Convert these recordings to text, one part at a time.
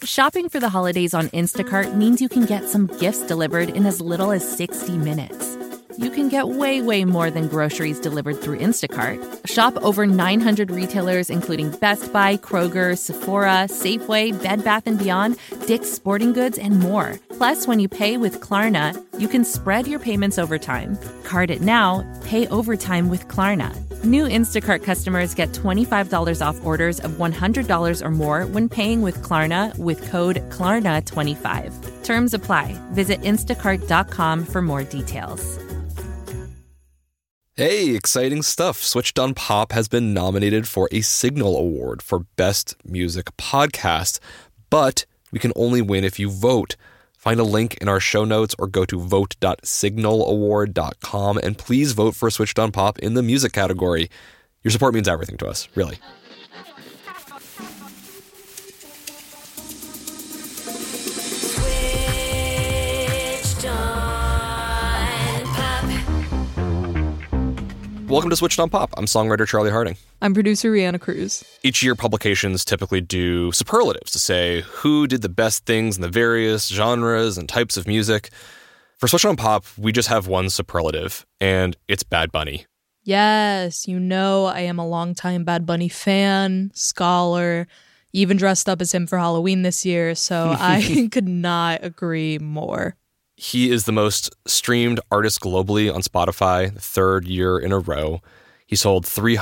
Shopping for the holidays on Instacart means you can get some gifts delivered in as little as 60 minutes. You can get way, way more than groceries delivered through Instacart. Shop over 900 retailers, including Best Buy, Kroger, Sephora, Safeway, Bed Bath & Beyond, Dick's Sporting Goods, and more. Plus, when you pay with Klarna, you can spread your payments over time. Card it now, pay overtime with Klarna. New Instacart customers get $25 off orders of $100 or more when paying with Klarna with code KLARNA25. Terms apply. Visit instacart.com for more details. Hey, exciting stuff. Switched on Pop has been nominated for a Signal Award for Best Music Podcast, but we can only win if you vote. Find a link in our show notes or go to vote.signalaward.com and please vote for Switched on Pop in the music category. Your support means everything to us, really. Welcome to Switched on Pop. I'm songwriter Charlie Harding. I'm producer Rihanna Cruz. Each year, publications typically do superlatives to say who did the best things in the various genres and types of music. For Switched on Pop, we just have one superlative, and it's Bad Bunny. Yes, you know I am a longtime Bad Bunny fan, scholar, even dressed up as him for Halloween this year, so I could not agree more. He is the most streamed artist globally on Spotify, the third year in a row. He sold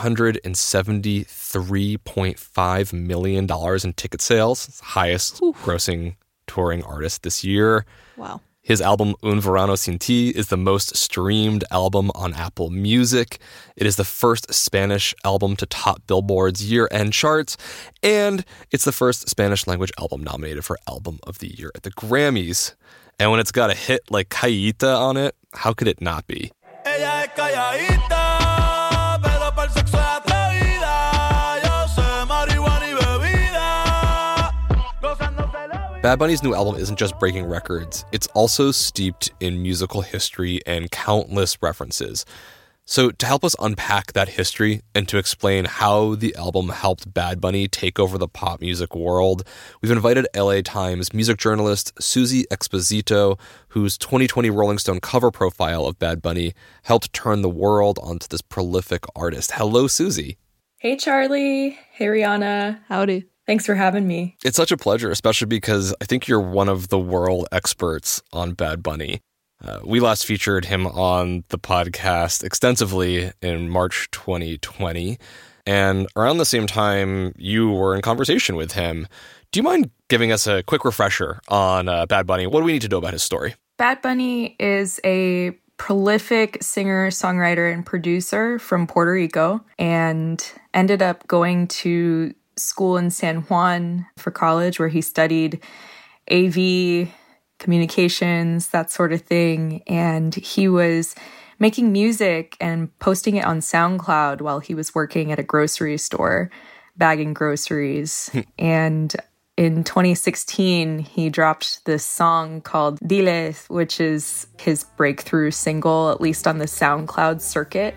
$373.5 million in ticket sales, highest grossing touring artist this year. Wow. His album Un Verano Sin Ti is the most streamed album on Apple Music. It is the first Spanish album to top Billboard's year-end charts, and it's the first Spanish-language album nominated for Album of the Year at the Grammys. And when it's got a hit like Calladita on it, how could it not be? Ella es calladita, pero para el sexo es atrevida. Yo sé marihuana y bebida. Gozándose la vida. Bad Bunny's new album isn't just breaking records, it's also steeped in musical history and countless references. So to help us unpack that history and to explain how the album helped Bad Bunny take over the pop music world, we've invited LA Times music journalist Susie Exposito, whose 2020 Rolling Stone cover profile of Bad Bunny helped turn the world onto this prolific artist. Hello, Susie. Hey, Charlie. Hey, Rihanna. Howdy. Thanks for having me. It's such a pleasure, especially because I think you're one of the world experts on Bad Bunny. We last featured him on the podcast extensively in March 2020, and around the same time, you were in conversation with him. Do you mind giving us a quick refresher on Bad Bunny? What do we need to know about his story? Bad Bunny is a prolific singer, songwriter, and producer from Puerto Rico, and ended up going to school in San Juan for college, where he studied AV, communications, that sort of thing. And he was making music and posting it on SoundCloud while he was working at a grocery store, bagging groceries. And in 2016, he dropped this song called Diles, which is his breakthrough single, at least on the SoundCloud circuit.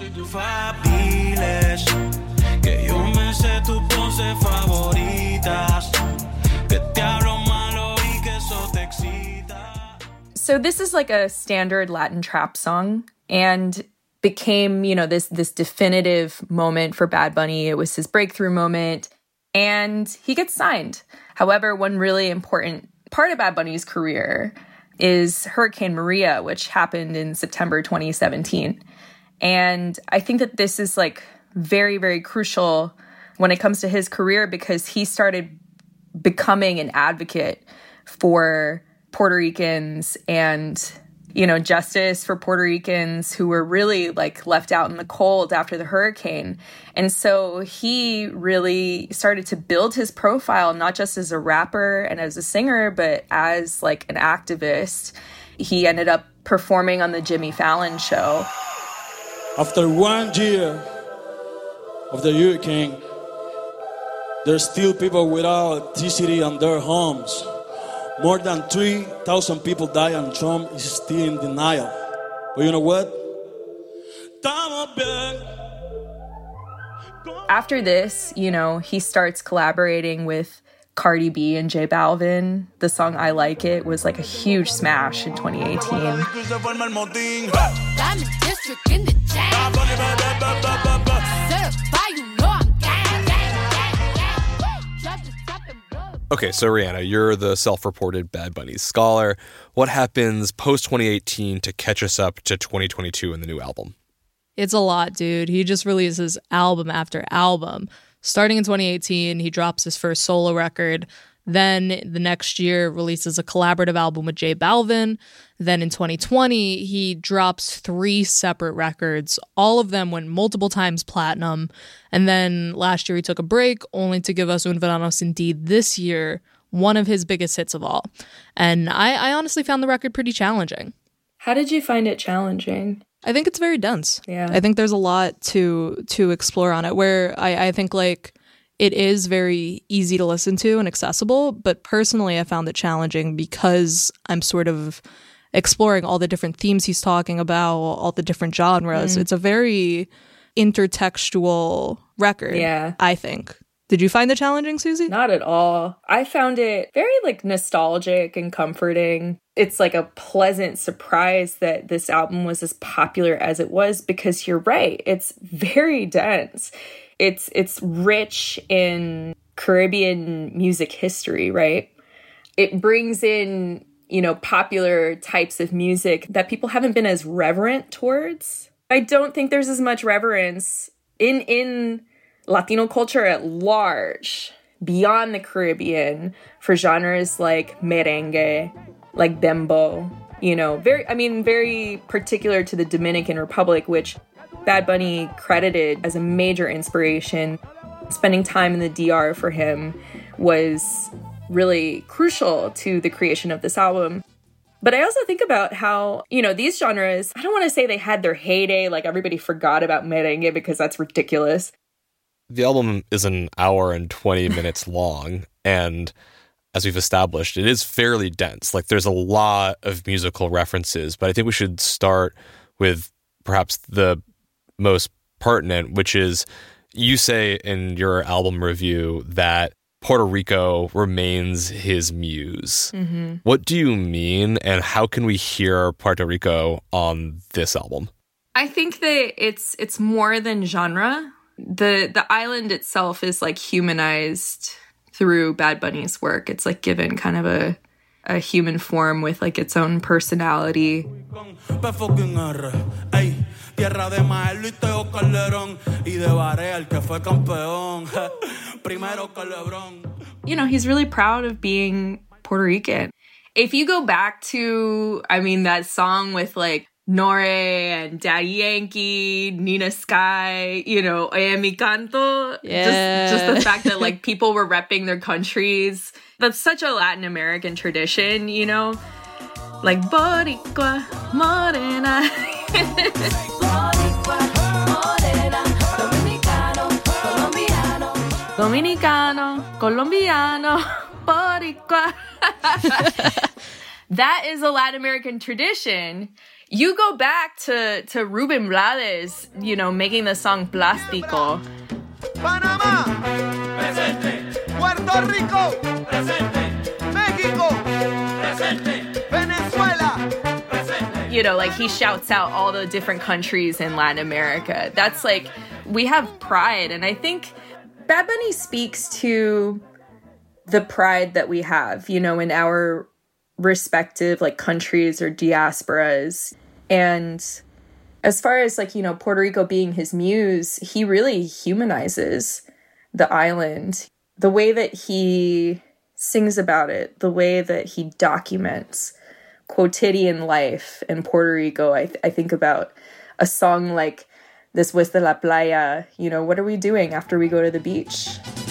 So this is like a standard Latin trap song and became, this definitive moment for Bad Bunny. It was his breakthrough moment and he gets signed. However, one really important part of Bad Bunny's career is Hurricane Maria, which happened in September 2017. And I think that this is like very, very crucial when it comes to his career because he started becoming an advocate for Puerto Ricans and, justice for Puerto Ricans who were really like left out in the cold after the hurricane. And so he really started to build his profile, not just as a rapper and as a singer, but as like an activist. He ended up performing on the Jimmy Fallon show. After 1 year of the hurricane, there's still people without electricity in their homes. More than 3,000 people died and Trump is still in denial. But you know what? After this, he starts collaborating with Cardi B and J Balvin. The song I Like It was like a huge smash in 2018. Okay, so Rihanna, you're the self-reported Bad Bunny scholar. What happens post-2018 to catch us up to 2022 and the new album? It's a lot, dude. He just releases album after album. Starting in 2018, he drops his first solo record. Then the next year releases a collaborative album with J Balvin. Then in 2020, he drops 3 separate records. All of them went multiple times platinum. And then last year he took a break, only to give us Un Verano Sin Ti this year, one of his biggest hits of all. And I honestly found the record pretty challenging. How did you find it challenging? I think it's very dense. Yeah. I think there's a lot to explore on it, where I think like it is very easy to listen to and accessible, but personally I found it challenging because I'm sort of exploring all the different themes he's talking about, all the different genres. It's a very intertextual record, Yeah. I think. Did you find it challenging, Susie? Not at all. I found it very like nostalgic and comforting. It's like a pleasant surprise that this album was as popular as it was, because you're right. It's very dense. It's rich in Caribbean music history, right? It brings in, popular types of music that people haven't been as reverent towards. I don't think there's as much reverence in Latino culture at large, beyond the Caribbean, for genres like merengue, like dembow, very particular to the Dominican Republic, which Bad Bunny credited as a major inspiration. Spending time in the DR for him was really crucial to the creation of this album. But I also think about how, these genres, I don't want to say they had their heyday, like everybody forgot about merengue, because that's ridiculous. The album is an hour and 20 minutes long, and as we've established, it is fairly dense. Like, there's a lot of musical references, but I think we should start with perhaps the most pertinent, which is, you say in your album review that Puerto Rico remains his muse. Mm-hmm. What do you mean, and how can we hear Puerto Rico on this album? I think that it's more than genre. The island itself is like humanized through Bad Bunny's work. It's like given kind of a human form with like its own personality. He's really proud of being Puerto Rican. If you go back to, that song with like Nore and Daddy Yankee, Nina Sky, Oye Mi Canto. Yeah. Just the fact that like people were repping their countries. That's such a Latin American tradition, like Boricua, Morena. Dominicano, Colombiano, Boricua. That is a Latin American tradition. You go back to Rubén Blades, making the song Plástico. Panamá, presente. Puerto Rico, presente. México, presente. Venezuela, presente. Like he shouts out all the different countries in Latin America. That's like, we have pride. And I think Bad Bunny speaks to the pride that we have, in our respective like countries or diasporas. And as far as like, Puerto Rico being his muse, he really humanizes the island. The way that he sings about it, the way that he documents quotidian life in Puerto Rico. I think about a song like Después de la Playa, what are we doing after we go to the beach?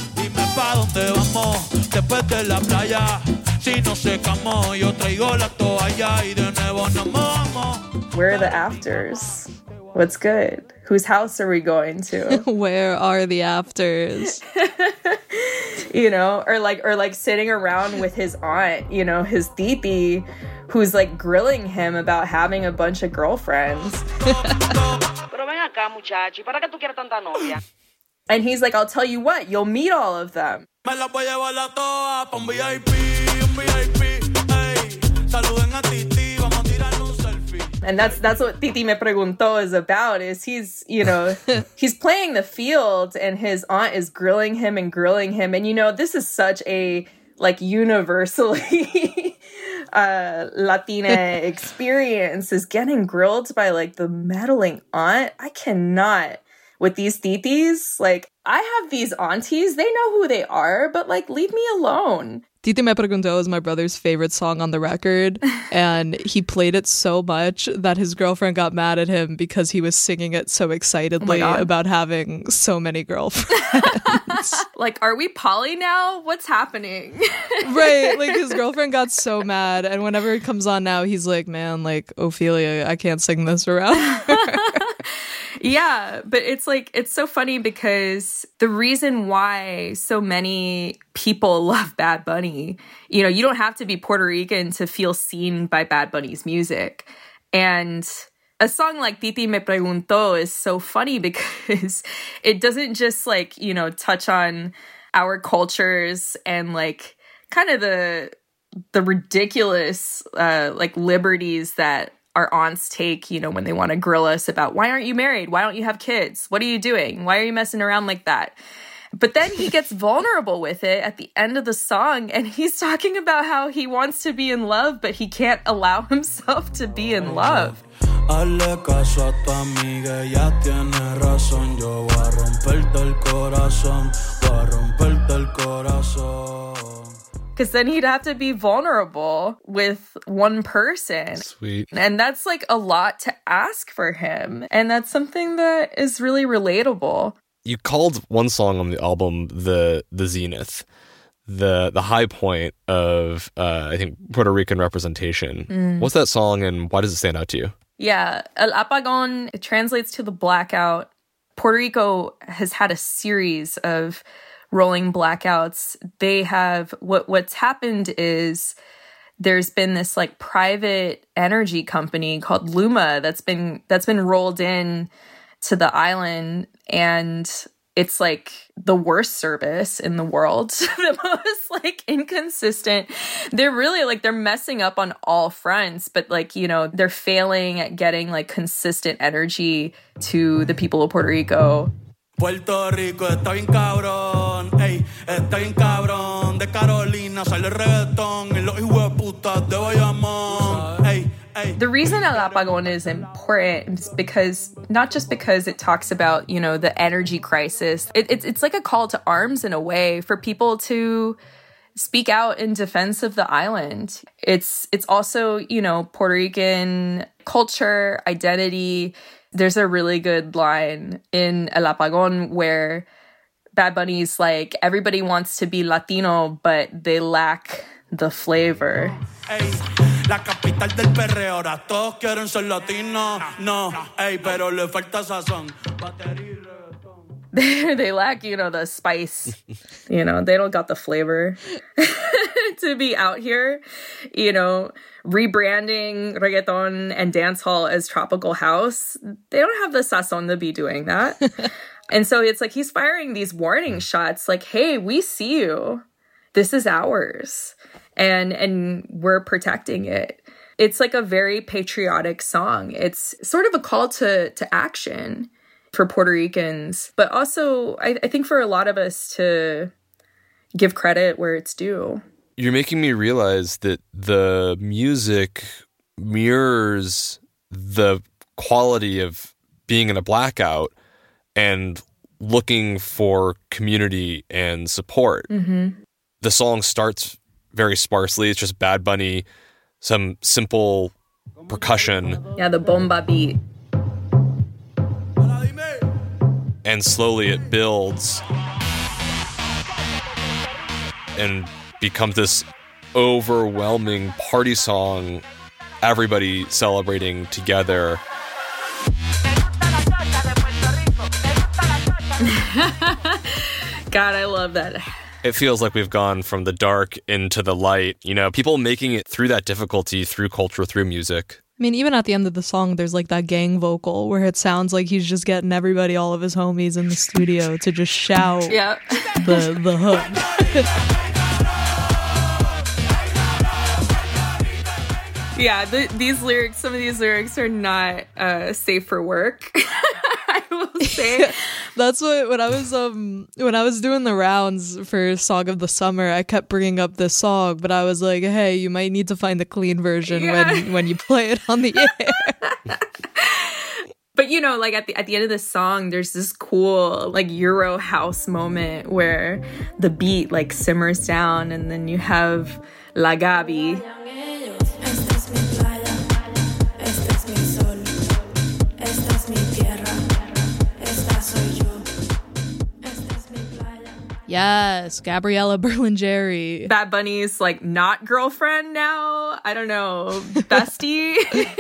Where are the afters? What's good? Whose house are we going to? Where are the afters? Or like sitting around with his aunt, his titi, who's like grilling him about having a bunch of girlfriends. And he's like, I'll tell you what, you'll meet all of them. Me la voy a llevar a toa pa' un VIP, ey. Saluden a Titi, vamos a tirar un selfie. And that's what Titi Me Preguntó is about, is he's, you know, he's playing the field and his aunt is grilling him. And, you know, this is such a, like, universally Latina experience, is getting grilled by, like, the meddling aunt. I cannot with these titis. Like, I have these aunties, they know who they are, but, like, leave me alone. Titi Me Preguntó is my brother's favorite song on the record, and he played it so much that his girlfriend got mad at him because he was singing it so excitedly about having so many girlfriends. Like, are we poly now? What's happening? Right, like his girlfriend got so mad, and whenever it comes on now, he's like, man, like, Ophelia, I can't sing this around her. Yeah, but it's like, it's so funny because the reason why so many people love Bad Bunny, you know, you don't have to be Puerto Rican to feel seen by Bad Bunny's music. And a song like Titi Me Preguntó is so funny because it doesn't just, like, you know, touch on our cultures and, like, kind of the ridiculous, like, liberties that our aunts take, you know, when they want to grill us about, why aren't you married? Why don't you have kids? What are you doing? Why are you messing around like that? But then he gets vulnerable with it at the end of the song, and he's talking about how he wants to be in love, but he can't allow himself to be in love. Hazle caso a tu amiga, ella tiene razón. Yo voy a romperte el corazón, voy a romperte el corazón. Because then he'd have to be vulnerable with one person. Sweet. And that's, like, a lot to ask for him. And that's something that is really relatable. You called one song on the album the zenith, the high point of, I think, Puerto Rican representation. What's that song and why does it stand out to you? Yeah, El Apagón, it translates to the blackout. Puerto Rico has had a series of rolling blackouts. They have, what's happened is there's been this, like, private energy company called Luma that's been rolled in to the island, and it's, like, the worst service in the world, the most, like, inconsistent. They're really, like, they're messing up on all fronts, but, like, you know, they're failing at getting, like, consistent energy to the people of Puerto Rico. Puerto Rico está bien cabrón, ey, está bien cabrón. De Carolina sale el reggaetón y los hijueputas de Bayamón, ey, ey. The reason El Apagón is important is because, not just because it talks about, you know, the energy crisis, it's like a call to arms in a way for people to speak out in defense of the island. It's also, you know, Puerto Rican culture, identity. There's a really good line in El Apagón where Bad Bunny's like, everybody wants to be Latino, but they lack the flavor. Hey, la capital del perreo, ahora todos quieren ser latinos. No, hey, pero le falta sazón. They lack, you know, the spice. You know, they don't got the flavor to be out here, you know, rebranding reggaeton and dancehall as tropical house. They don't have the sazon to be doing that. And so it's like he's firing these shots like, hey, we see you. This is ours. And we're protecting it. It's like a very patriotic song. It's sort of a call to action for Puerto Ricans, but also I think for a lot of us to give credit where it's due. You're making me realize that the music mirrors the quality of being in a blackout and looking for community and support. Mm-hmm. The song starts very sparsely. It's just Bad Bunny, some simple percussion. Yeah, the bomba beat. And slowly it builds and becomes this overwhelming party song, everybody celebrating together. God, I love that. It feels like we've gone from the dark into the light, you know, people making it through that difficulty, through culture, through music. I mean, even at the end of the song, there's like that gang vocal where it sounds like he's just getting everybody, all of his homies in the studio to just shout the hook. Yeah, these lyrics, some of these lyrics are not safe for work. I will say. That's what when I was doing the rounds for Song of the Summer, I kept bringing up this song, but I was like, hey, you might need to find the clean version when you play it on the air. But you know, like at the end of this song, there's this cool like Euro house moment where the beat like simmers down, and then you have La Gabi. Yes, Gabriella Berlingeri. Bad Bunny's like not girlfriend now. I don't know, bestie.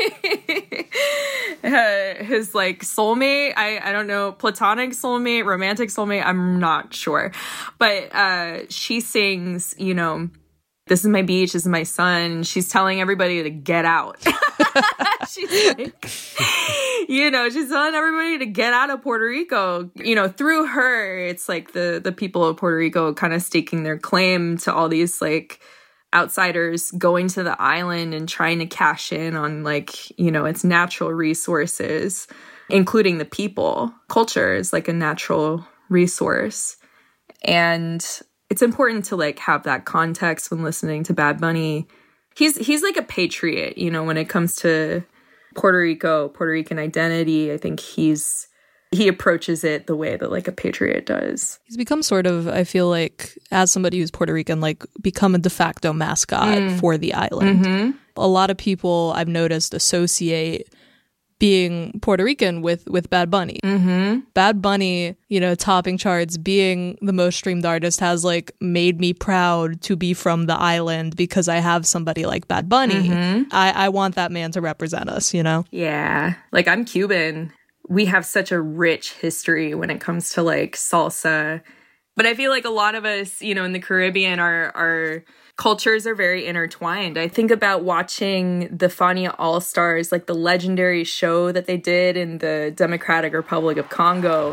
His like soulmate. I don't know, platonic soulmate, romantic soulmate. I'm not sure, but she sings, you know, this is my beach, this is my sun. She's telling everybody to get out. She's like, you know, she's telling everybody to get out of Puerto Rico. You know, through her, it's like the people of Puerto Rico kind of staking their claim to all these like outsiders going to the island and trying to cash in on like, you know, its natural resources, including the people. Culture is like a natural resource. And it's important to like have that context when listening to Bad Bunny. He's like a patriot, you know, when it comes to Puerto Rico, Puerto Rican identity. I think he approaches it the way that like a patriot does. He's become sort of, I feel like, as somebody who's Puerto Rican, like become a de facto mascot for the island. Mm-hmm. A lot of people I've noticed associate being Puerto Rican with Bad Bunny. Mm-hmm. Bad Bunny, you know, topping charts, being the most streamed artist has like made me proud to be from the island because I have somebody like Bad Bunny. Mm-hmm. I want that man to represent us, you know? Yeah. Like, I'm Cuban. We have such a rich history when it comes to like salsa. But I feel like a lot of us, you know, in the Caribbean, our cultures are very intertwined. I think about watching the Fania All-Stars, like the legendary show that they did in the Democratic Republic of Congo.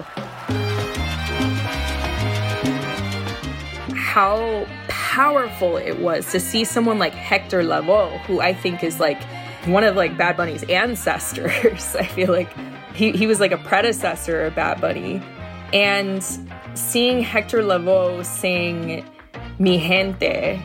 How powerful it was to see someone like Hector Lavoe, who I think is like one of like Bad Bunny's ancestors. I feel like he was like a predecessor of Bad Bunny. And seeing Hector Lavoe sing Mi Gente,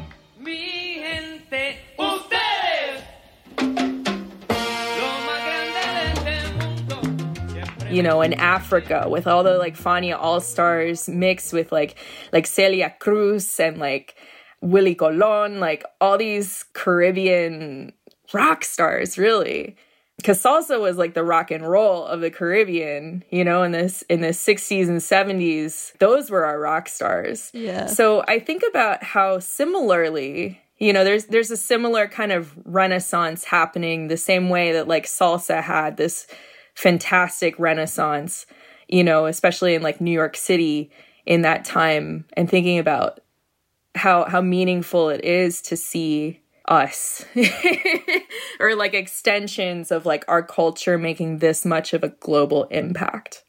you know, in Africa with all the like Fania All-Stars mixed with like Celia Cruz and like Willie Colon, like all these Caribbean rock stars, really. Because salsa was like the rock and roll of the Caribbean, you know, in the 60s and 70s. Those were our rock stars. Yeah. So I think about how similarly, you know, there's a similar kind of renaissance happening the same way that like salsa had this fantastic renaissance, you know, especially in like New York City in that time, and thinking about how meaningful it is to see us or like extensions of like our culture making this much of a global impact.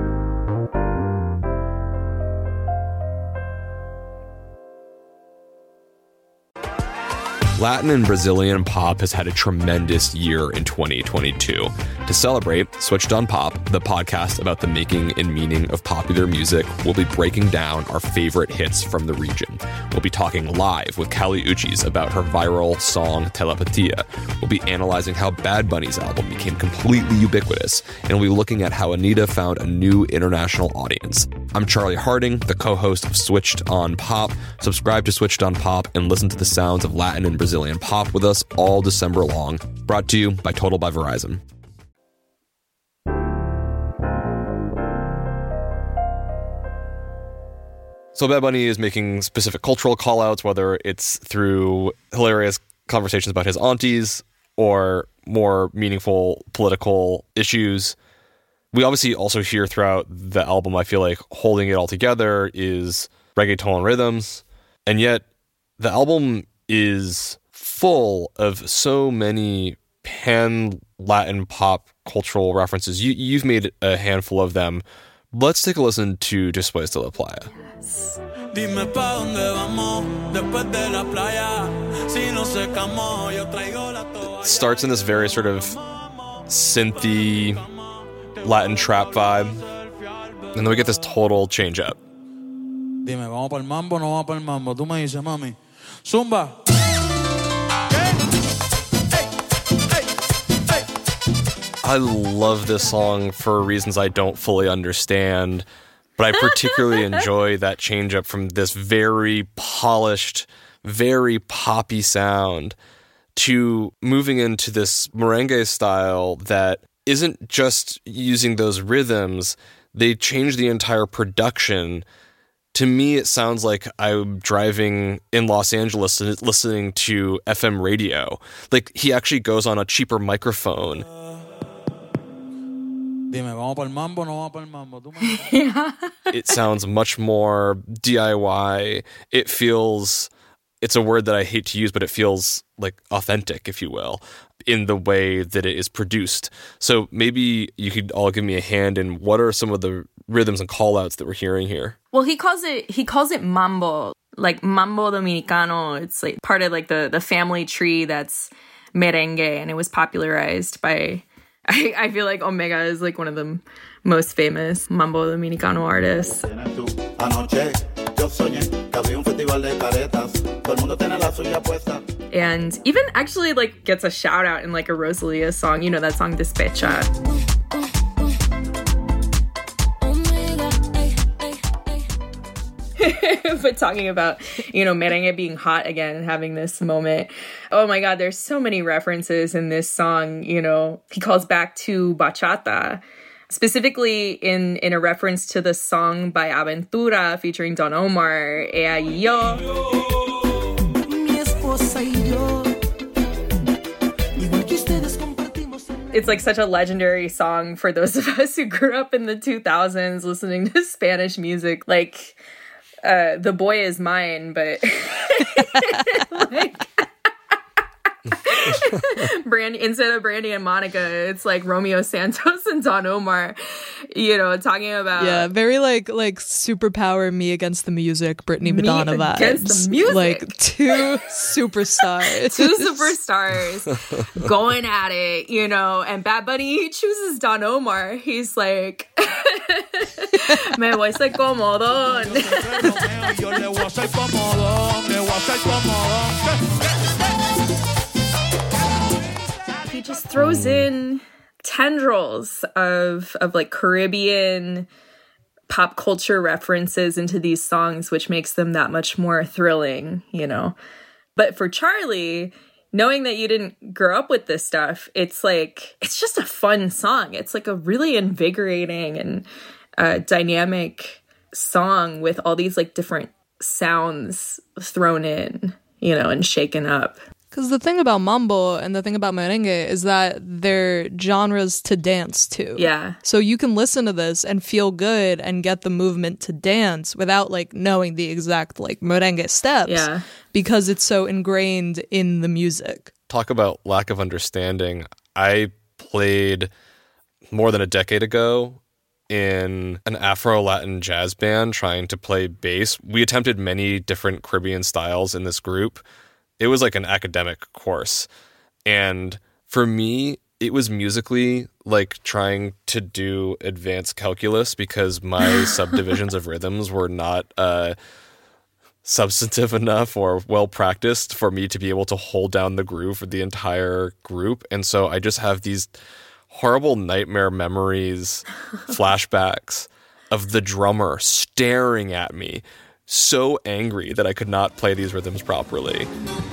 Latin and Brazilian pop has had a tremendous year in 2022. To celebrate, Switched on Pop, the podcast about the making and meaning of popular music, will be breaking down our favorite hits from the region. We'll be talking live with Kali Uchis about her viral song Telepatia. We'll be analyzing how Bad Bunny's album became completely ubiquitous, and we'll be looking at how Anitta found a new international audience. I'm Charlie Harding, the co-host of Switched on Pop. Subscribe to Switched on Pop and listen to the sounds of Latin and Brazilian pop with us all December long. Brought to you by Total by Verizon. So Bad Bunny is making specific cultural call-outs, whether it's through hilarious conversations about his aunties or more meaningful political issues. We obviously also hear throughout the album, I feel like holding it all together is reggaeton rhythms. And yet the album is full of so many pan-Latin pop cultural references. You've made a handful of them. Let's take a listen to Después de la Playa. Dime pa' dónde vamos después de la playa. Si no secamos, yo traigo la toalla. Starts in this very sort of synthy Latin trap vibe. And then we get this total change up. Dime, ¿vamos para el mambo o no vamos para el mambo? Tú me dices, mami. Zumba. I love this song for reasons I don't fully understand, but I particularly enjoy that change up from this very polished, very poppy sound to moving into this merengue style that isn't just using those rhythms. They change the entire production. To me, it sounds like I'm driving in Los Angeles and listening to FM radio. Like, he actually goes on a cheaper microphone. Dime, ¿vamos para el mambo o no vamos para el mambo? It sounds much more DIY. It feels, it's a word that I hate to use, but it feels like authentic, if you will, in the way that it is produced. So maybe you could all give me a hand in what are some of the rhythms and call-outs that we're hearing here. Well, he calls it mambo, like mambo dominicano. It's like part of like the family tree that's merengue, and it was popularized by, I feel like Omega is like one of the most famous mambo dominicano artists. And even actually like gets a shout out in like a Rosalia song, you know, that song Despecha. But talking about, you know, merengue being hot again and having this moment. Oh my God, there's so many references in this song. You know, he calls back to bachata, specifically in a reference to the song by Aventura featuring Don Omar, Ella y Yo. It's like such a legendary song for those of us who grew up in the 2000s listening to Spanish music. Like, The Boy Is Mine, but like instead of Brandy and Monica, it's like Romeo Santos and Don Omar, you know, talking about very like superpower me against the music, Brittany Madonna vibes. Against the music, like two superstars, going at it, you know. And Bad Bunny, he chooses Don Omar. He's like, me voy a ser cómodo. He just throws in tendrils of like Caribbean pop culture references into these songs, which makes them that much more thrilling, you know. But for Charlie, knowing that you didn't grow up with this stuff, it's like, it's just a fun song. It's like a really invigorating and dynamic song with all these like different sounds thrown in, you know, and shaken up. Because the thing about mambo and the thing about merengue is that they're genres to dance to. Yeah. So you can listen to this and feel good and get the movement to dance without like knowing the exact like merengue steps. Yeah. Because it's so ingrained in the music. Talk about lack of understanding. I played more than a decade ago in an Afro-Latin jazz band trying to play bass. We attempted many different Caribbean styles in this group. It was like an academic course. And for me, it was musically like trying to do advanced calculus because my subdivisions of rhythms were not substantive enough or well practiced for me to be able to hold down the groove for the entire group. And so I just have these horrible nightmare memories, flashbacks of the drummer staring at me, so angry that I could not play these rhythms properly.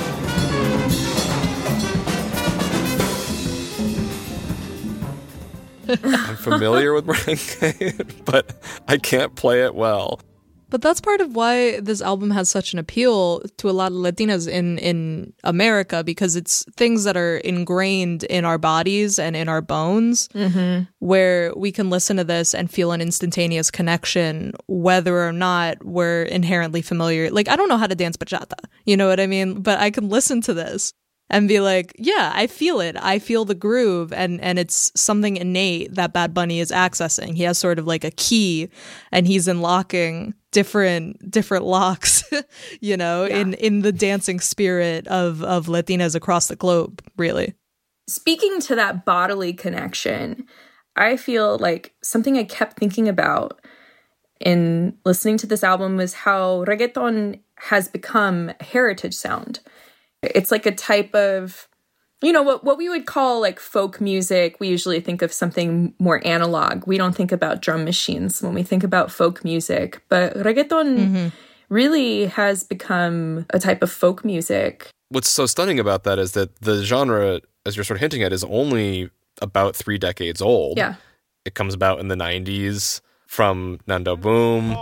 I'm familiar with merengue, but I can't play it well. But that's part of why this album has such an appeal to a lot of Latinas in America, because it's things that are ingrained in our bodies and in our bones, where we can listen to this and feel an instantaneous connection, whether or not we're inherently familiar. Like, I don't know how to dance bachata, you know what I mean? But I can listen to this and be like, yeah, I feel it. I feel the groove, and it's something innate that Bad Bunny is accessing. He has sort of like a key, and he's unlocking different locks, you know, in the dancing spirit of Latinas across the globe, really. Speaking to that bodily connection, I feel like something I kept thinking about in listening to this album was how reggaeton has become a heritage sound. It's like a type of, you know, what we would call like folk music. We usually think of something more analog. We don't think about drum machines when we think about folk music. But reggaeton really has become a type of folk music. What's so stunning about that is that the genre, as you're sort of hinting at, is only about 3 decades old. Yeah. It comes about in the 90s from Nando Boom.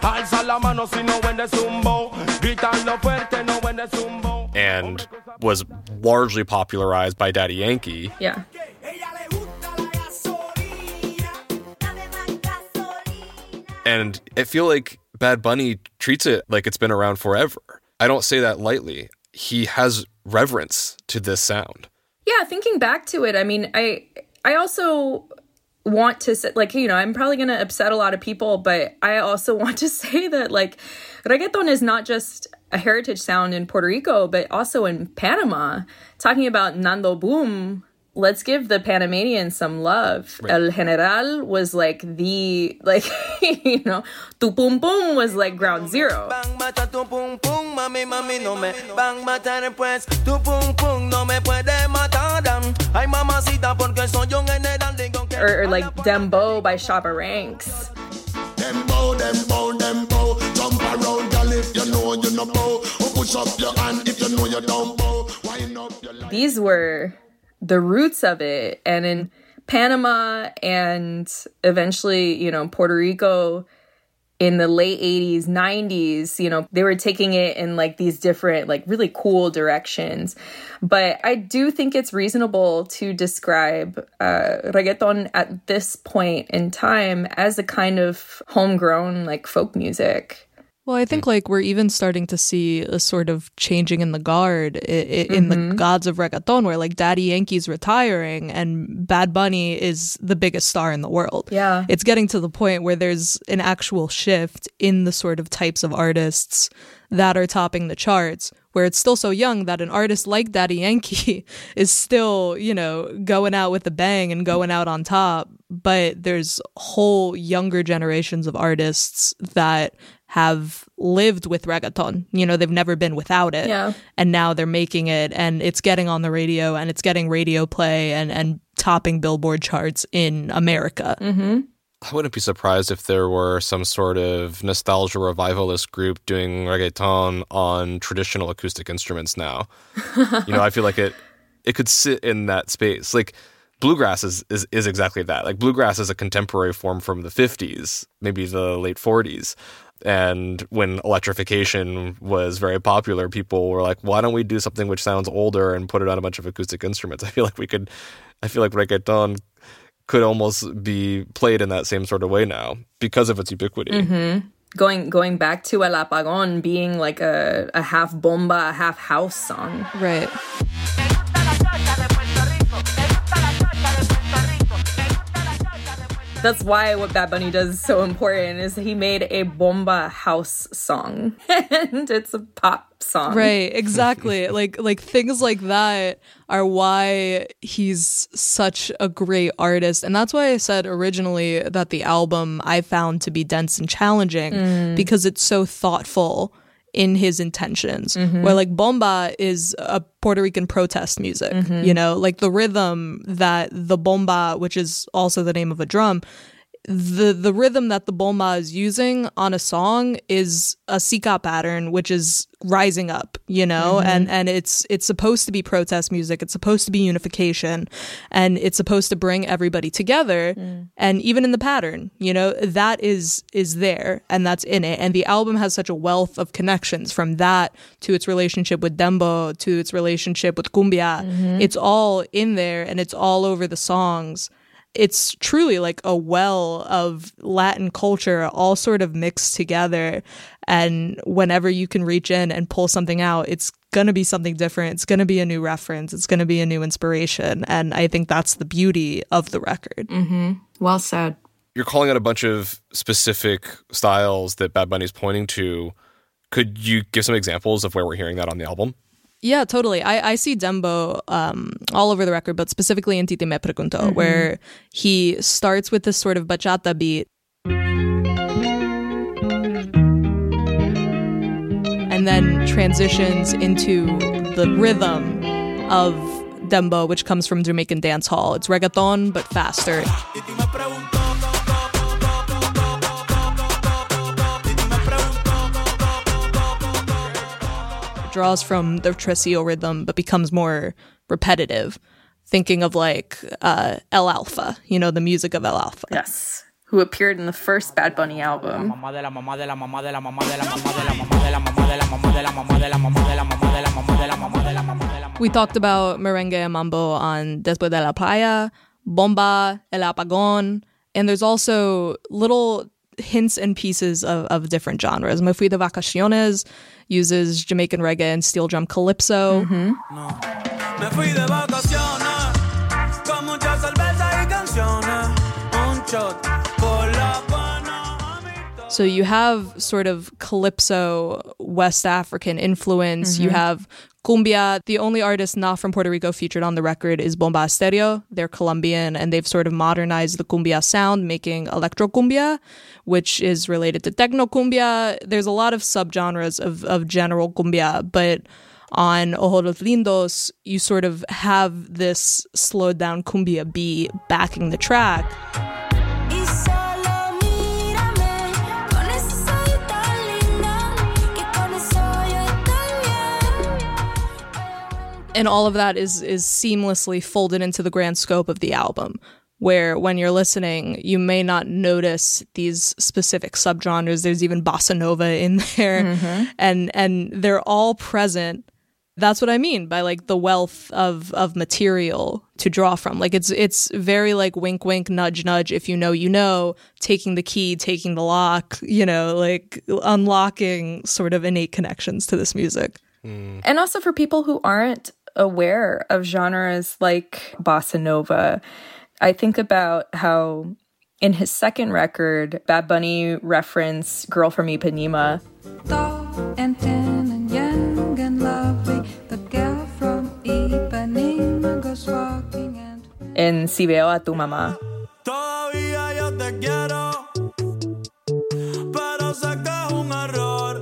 And was largely popularized by Daddy Yankee. Yeah. And I feel like Bad Bunny treats it like it's been around forever. I don't say that lightly. He has reverence to this sound. Yeah, thinking back to it, I mean, I also want to say, like, you know, I'm probably going to upset a lot of people, but I also want to say that, like, reggaeton is not just a heritage sound in Puerto Rico, but also in Panama. Talking about Nando Boom, let's give the Panamanians some love. Right. El General was like the, like, you know, tu pum pum was like ground zero. Bang mata tu pum pum, mami mami no me bang mata después tu pum pum no me puede matar. Ay mamacita porque soy un general digo que or like Dembow by Shabba Ranks. Dembow, dembow, dembow, jump around, girl, if you know you know bow. Or push up your hand if you know you don't bow. Wind up your life. These were the roots of it. And in Panama and eventually, you know, Puerto Rico in the late 80s, 90s, you know, they were taking it in like these different, like really cool directions. But I do think it's reasonable to describe reggaeton at this point in time as a kind of homegrown, like folk music. Well, I think like we're even starting to see a sort of changing in the guard in the gods of reggaeton, where like Daddy Yankee's retiring and Bad Bunny is the biggest star in the world. Yeah. It's getting to the point where there's an actual shift in the sort of types of artists that are topping the charts, where it's still so young that an artist like Daddy Yankee is still, you know, going out with a bang and going out on top. But there's whole younger generations of artists that have lived with reggaeton. You know, they've never been without it. Yeah. And now they're making it, and it's getting on the radio, and it's getting radio play and topping Billboard charts in America. Mm-hmm. I wouldn't be surprised if there were some sort of nostalgia revivalist group doing reggaeton on traditional acoustic instruments now. You know, I feel like it could sit in that space. Like, bluegrass is exactly that. Like, bluegrass is a contemporary form from the 50s, maybe the late 40s. And when electrification was very popular, people were like, why don't we do something which sounds older and put it on a bunch of acoustic instruments? I feel like reggaeton could almost be played in that same sort of way now because of its ubiquity. Mm-hmm. Going back to El Apagón being like a half bomba, half house song. Right. That's why what Bad Bunny does is so important, is he made a bomba house song. And it's a pop song. Right, exactly. like things like that are why he's such a great artist. And that's why I said originally that the album I found to be dense and challenging, because it's so thoughtful in his intentions. Where like bomba is a Puerto Rican protest music, you know, like the rhythm that the bomba, which is also the name of a drum, the rhythm that the bomba is using on a song is a sika pattern, which is rising up, you know, and it's supposed to be protest music. It's supposed to be unification, and it's supposed to bring everybody together. And even in the pattern, you know, that is there, and that's in it. And the album has such a wealth of connections, from that to its relationship with Dembow to its relationship with cumbia. It's all in there, and it's all over the songs. it's truly like a well of Latin culture all sort of mixed together. And whenever you can reach in and pull something out, it's going to be something different. It's going to be a new reference. It's going to be a new inspiration. And I think that's the beauty of the record. Mm-hmm. Well said. You're calling out a bunch of specific styles that Bad Bunny's pointing to. Could you give some examples of where we're hearing that on the album? Yeah, totally. I see Dembow all over the record, but specifically in Titi Me Preguntó, where he starts with this sort of bachata beat and then transitions into the rhythm of Dembow, which comes from Jamaican dance hall. It's reggaeton, but faster. Draws from the tresillo rhythm but becomes more repetitive, thinking of like El Alfa, you know, the music of El Alfa. Yes, who appeared in the first Bad Bunny album. We talked about merengue and mambo on Después de la Playa, Bomba, El Apagón, and there's also little hints and pieces of different genres. Me Fui de Vacaciones uses Jamaican reggae and steel drum calypso. Me fui de vacaciones con mucha cerveza y canciones, un shot por la buena. So you have sort of calypso West African influence. You have cumbia. The only artist not from Puerto Rico featured on the record is Bomba Estéreo. They're Colombian, and they've sort of modernized the cumbia sound, making electro cumbia, which is related to techno cumbia. There's a lot of subgenres of general cumbia, but on Ojos Lindos, you sort of have this slowed down cumbia beat backing the track. And all of that is seamlessly folded into the grand scope of the album, where when you're listening, you may not notice these specific subgenres. There's even bossa nova in there, and they're all present. That's what I mean by like the wealth of material to draw from. Like it's very like wink, wink, nudge, nudge. If you know, taking the key, taking the lock, you know, like unlocking sort of innate connections to this music. And also for people who aren't aware of genres like bossa nova, I think about how in his second record, Bad Bunny referenced Girl from Ipanema. Tall and thin and young and lovely, the girl from Ipanema goes walking and... In Si Veo a Tu Mamá. Todavía yo te quiero, pero sé que es un error.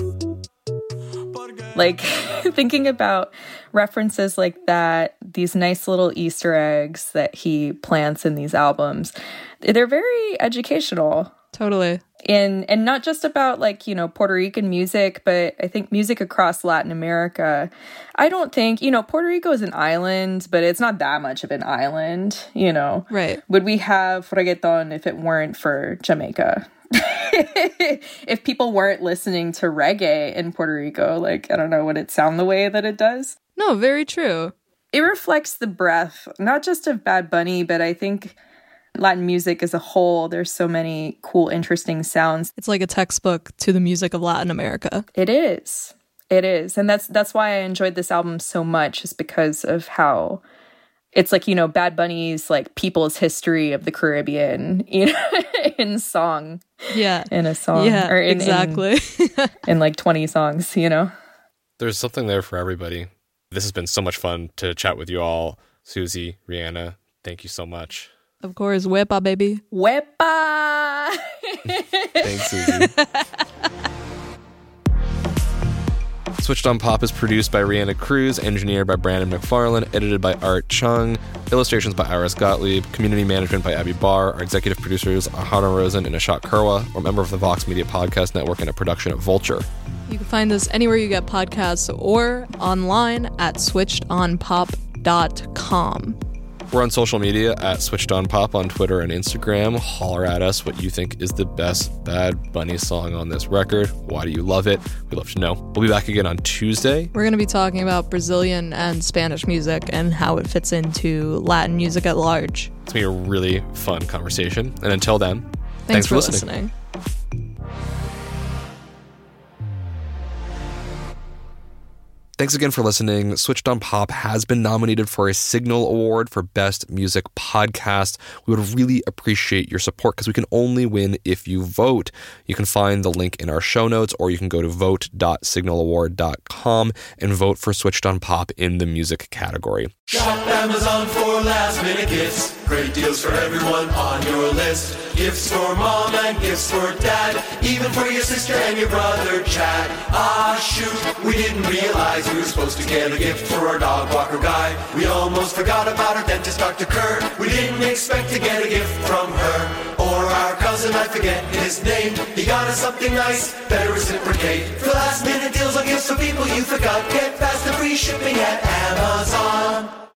Like, thinking about references like that, these nice little Easter eggs that he plants in these albums, they're very educational. Totally. And not just about, like, you know, Puerto Rican music, but I think music across Latin America. I don't think, you know, Puerto Rico is an island, but it's not that much of an island, you know. Right. Would we have reggaeton if it weren't for Jamaica? If people weren't listening to reggae in Puerto Rico, like, I don't know, would it sound the way that it does? No, very true. It reflects the breadth, not just of Bad Bunny, but I think Latin music as a whole. There's so many cool, interesting sounds. It's like a textbook to the music of Latin America. It is. It is. And that's why I enjoyed this album so much, is because of how it's like, you know, Bad Bunny's like people's history of the Caribbean, you know, in song. Yeah. In a song. Yeah, or exactly. in like 20 songs, you know? There's something there for everybody. This has been so much fun to chat with you all. Susie, Rihanna, thank you so much. Of course, Wepa, baby. Wepa! Thanks, Susie. Switched on Pop is produced by Rihanna Cruz, engineered by Brandon McFarlane, edited by Art Chung, illustrations by Iris Gottlieb, community management by Abby Barr. Our executive producers are Hana Rosen and Ashok Kurwa. We're a member of the Vox Media Podcast Network and a production of Vulture. You can find us anywhere you get podcasts or online at switchedonpop.com. We're on social media at Switched On Pop on Twitter and Instagram. Holler at us what you think is the best Bad Bunny song on this record. Why do you love it? We'd love to know. We'll be back again on Tuesday. We're going to be talking about Brazilian and Spanish music and how it fits into Latin music at large. It's going to be a really fun conversation. And until then, thanks for listening. Thanks again for listening. Switched on Pop has been nominated for a Signal Award for Best Music Podcast. We would really appreciate your support because we can only win if you vote. You can find the link in our show notes, or you can go to vote.signalaward.com and vote for Switched on Pop in the music category. Shop Amazon for last minute gifts. Great deals for everyone on your list. Gifts for mom and gifts for dad. Even for your sister and your brother Chad. Ah shoot, we didn't realize we were supposed to get a gift for our dog walker guy. We almost forgot about our dentist Dr. Kerr. We didn't expect to get a gift from her. Or our cousin, I forget his name. He got us something nice, better reciprocate. For last minute deals on gifts for people you forgot. Get fast and free shipping at Amazon.